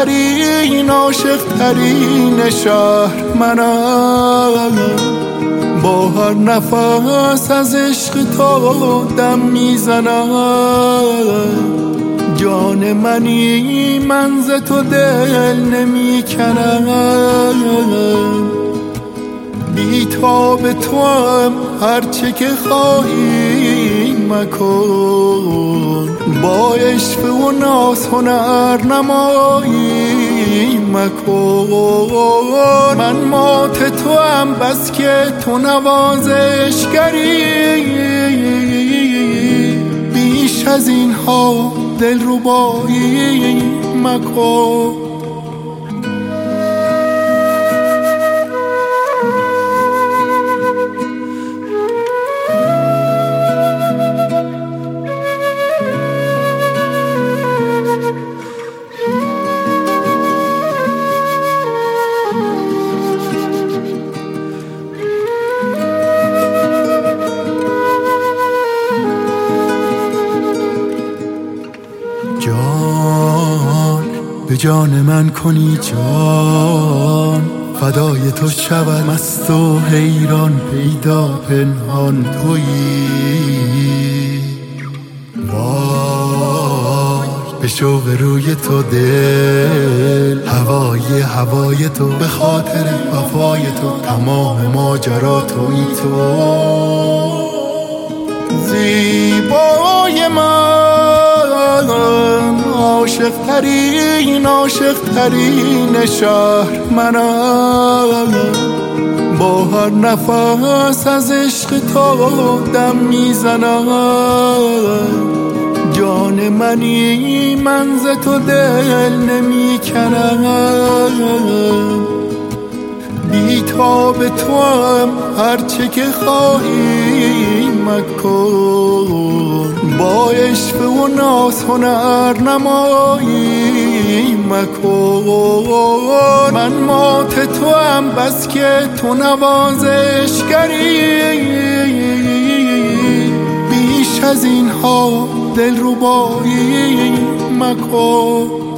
عاشقترین عاشقترین شهر منم، با هر نفس از عشق تو دم میزنم. جان منی من ز تو دل نمی کنم، بی تاب تو هم هرچه که خواهی مکن، با عشق و ناز هنر نمایی مکن. من مات تو هم بس که تو نوازشگری، بیش از این ها دلربایی مکن. جان به جان من کنی جان، فدای تو شود مست و حیران، پیدا پنهان تویی. وای به شوق روی تو دل، هوای تو به خاطر وفای تو، تمام ماجرا تویی تو. زیبای من عاشقترین عاشقترین شهر منم، با هر نفس از عشق تو دم میزنم. جان منی من ز تو دل نمی کنم، بی تاب تو هم هرچه که خواهی مکن، با عشق و ناز هنر نمایی مکن. من مات تو هم بس که تو نوازشگری، بیش از این ها دلربایی مکن.